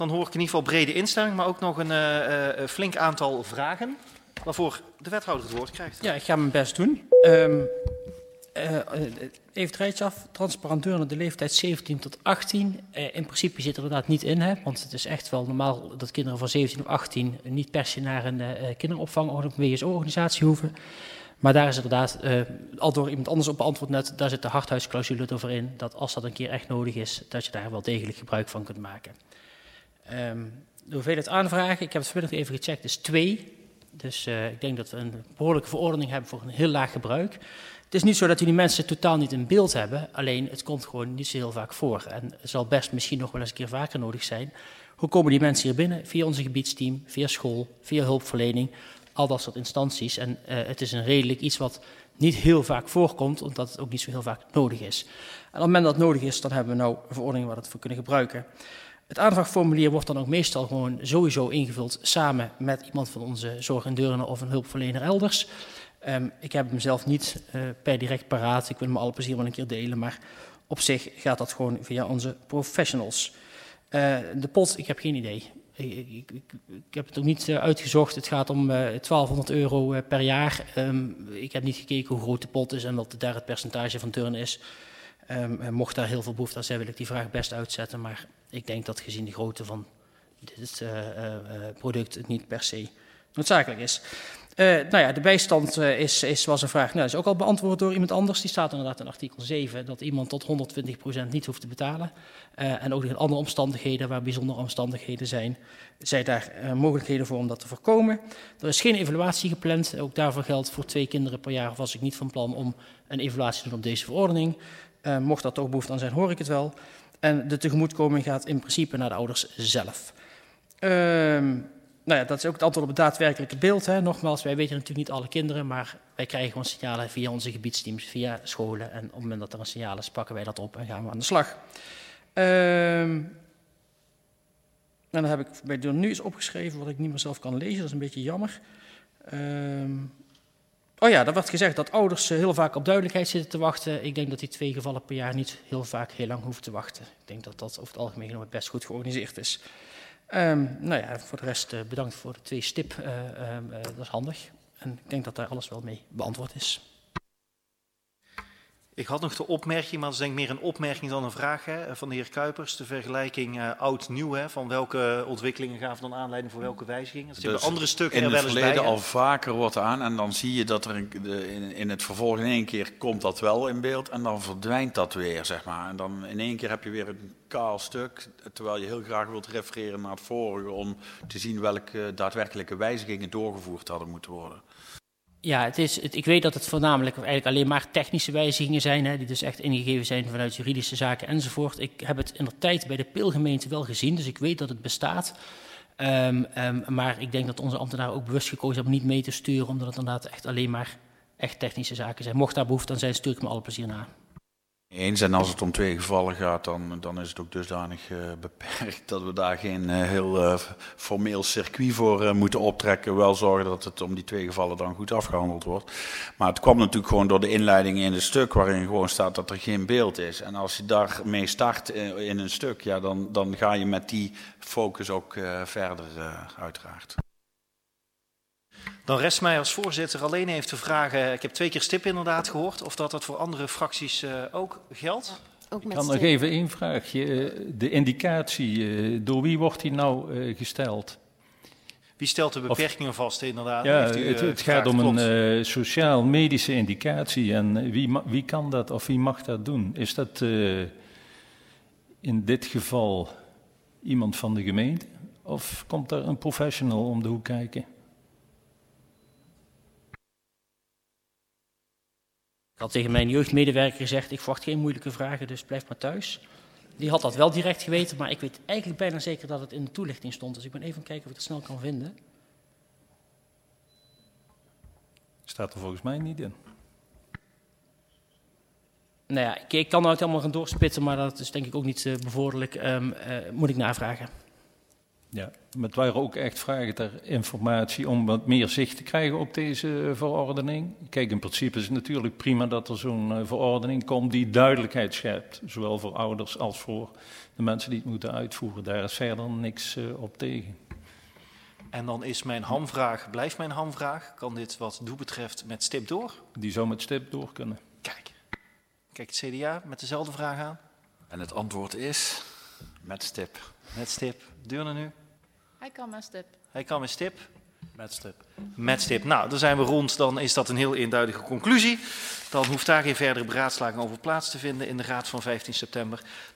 Dan hoor ik in ieder geval brede instemming, maar ook nog een flink aantal vragen, waarvoor de wethouder het woord krijgt. Ja, ik ga mijn best doen. Even het rijtje af. Transparant naar de leeftijd 17 tot 18. In principe zit er inderdaad niet in, hè, want het is echt wel normaal dat kinderen van 17 of 18 niet per se naar een kinderopvang of een WSO-organisatie hoeven. Maar daar is inderdaad, al door iemand anders op beantwoord net, daar zit de hardhuisclausule over in, dat als dat een keer echt nodig is, dat je daar wel degelijk gebruik van kunt maken. De hoeveelheid aanvragen, ik heb het vanmiddag even gecheckt, is 2. Dus ik denk dat we een behoorlijke verordening hebben voor een heel laag gebruik. Het is niet zo dat die mensen totaal niet in beeld hebben, alleen het komt gewoon niet zo heel vaak voor. En het zal best misschien nog wel eens een keer vaker nodig zijn. Hoe komen die mensen hier binnen? Via onze gebiedsteam, via school, via hulpverlening, al dat soort instanties. En het is een redelijk iets wat niet heel vaak voorkomt, omdat het ook niet zo heel vaak nodig is. En op het moment dat het nodig is, dan hebben we nou een verordening waar we het voor kunnen gebruiken. Het aanvraagformulier wordt dan ook meestal gewoon sowieso ingevuld samen met iemand van onze zorg en deurne of een hulpverlener elders. Ik heb hem zelf niet per direct paraat. Ik wil hem alle plezier wel een keer delen, maar op zich gaat dat gewoon via onze professionals. De pot, ik heb geen idee. Ik heb het ook niet uitgezocht. Het gaat om €1200 per jaar. Ik heb niet gekeken hoe groot de pot is en wat daar het percentage van turn is. Mocht daar heel veel behoefte aan zijn, wil ik die vraag best uitzetten. Maar ik denk dat gezien de grootte van dit product het niet per se noodzakelijk is. De bijstand was een vraag. Nou, dat is ook al beantwoord door iemand anders. Die staat inderdaad in artikel 7 dat iemand tot 120% niet hoeft te betalen. En ook in andere omstandigheden, waar bijzondere omstandigheden zijn daar mogelijkheden voor om dat te voorkomen. Er is geen evaluatie gepland. Ook daarvoor geldt voor 2 kinderen per jaar was ik niet van plan om een evaluatie te doen op deze verordening. Mocht dat toch behoefte aan zijn, hoor ik het wel. En de tegemoetkoming gaat in principe naar de ouders zelf. Dat is ook het antwoord op het daadwerkelijke beeld. Hè. Nogmaals, wij weten natuurlijk niet alle kinderen, maar wij krijgen gewoon signalen via onze gebiedsteams, via scholen. En op het moment dat er een signaal is, pakken wij dat op en gaan we aan de slag. En dan heb ik bij de nu eens opgeschreven wat ik niet meer zelf kan lezen. Dat is een beetje jammer. Er werd gezegd dat ouders heel vaak op duidelijkheid zitten te wachten. Ik denk dat die 2 gevallen per jaar niet heel vaak heel lang hoeven te wachten. Ik denk dat dat over het algemeen genomen best goed georganiseerd is. Voor de rest bedankt voor de 2 stip. Dat is handig. En ik denk dat daar alles wel mee beantwoord is. Ik had nog de opmerking, maar dat is denk ik meer een opmerking dan een vraag van de heer Kuipers. De vergelijking oud-nieuw, van welke ontwikkelingen gaven dan aanleiding voor welke wijzigingen. Dat zitten andere stukken er wel eens bij. In het verleden al vaker wordt aan en dan zie je dat er in het vervolg in één keer komt dat wel in beeld en dan verdwijnt dat weer, zeg maar. En dan in één keer heb je weer een kaal stuk, terwijl je heel graag wilt refereren naar het vorige om te zien welke daadwerkelijke wijzigingen doorgevoerd hadden moeten worden. Ja, ik weet dat het voornamelijk eigenlijk alleen maar technische wijzigingen zijn, hè, die dus echt ingegeven zijn vanuit juridische zaken enzovoort. Ik heb het in de tijd bij de Pilgemeente wel gezien, dus ik weet dat het bestaat. Maar ik denk dat onze ambtenaren ook bewust gekozen hebben om niet mee te sturen, omdat het inderdaad echt alleen maar echt technische zaken zijn. Mocht daar behoefte aan zijn, stuur ik me alle plezier na. Eens, en als het om 2 gevallen gaat, dan is het ook dusdanig beperkt dat we daar geen heel formeel circuit voor moeten optrekken. Wel zorgen dat het om die 2 gevallen dan goed afgehandeld wordt. Maar het kwam natuurlijk gewoon door de inleiding in het stuk waarin gewoon staat dat er geen beeld is. En als je daarmee start in een stuk, ja, dan ga je met die focus ook verder uiteraard. Dan rest mij als voorzitter alleen even te vragen, ik heb 2 keer stip inderdaad gehoord, of dat voor andere fracties ook geldt? Ook Ik met kan nog even 1 vraagje. De indicatie, door wie wordt die nou gesteld? Wie stelt de beperkingen vast inderdaad? Ja, Heeft het gaat om een sociaal-medische indicatie en wie kan dat of wie mag dat doen? Is dat in dit geval iemand van de gemeente of komt er een professional om de hoek kijken? Ik had tegen mijn jeugdmedewerker gezegd, ik verwacht geen moeilijke vragen, dus blijf maar thuis. Die had dat wel direct geweten, maar ik weet eigenlijk bijna zeker dat het in de toelichting stond. Dus ik ben even aan het kijken of ik het snel kan vinden. Staat er volgens mij niet in. Nou ja, ik kan nou het helemaal gaan doorspitten, maar dat is denk ik ook niet bevorderlijk. Moet ik navragen. Ja, maar het waren ook echt vragen ter informatie om wat meer zicht te krijgen op deze verordening. Kijk, in principe is het natuurlijk prima dat er zo'n verordening komt die duidelijkheid schept. Zowel voor ouders als voor de mensen die het moeten uitvoeren. Daar is verder niks op tegen. En dan is mijn hamvraag, blijft mijn hamvraag. Kan dit wat doel betreft met stip door? Die zou met stip door kunnen. Kijk het CDA met dezelfde vraag aan. En het antwoord is met stip. Met stip. Deurne nu? Hij kan met stip. Hij kan met stip. Met stip. Met stip. Nou, dan zijn we rond. Dan is dat een heel eenduidige conclusie. Dan hoeft daar geen verdere beraadslaging over plaats te vinden in de raad van 15 september.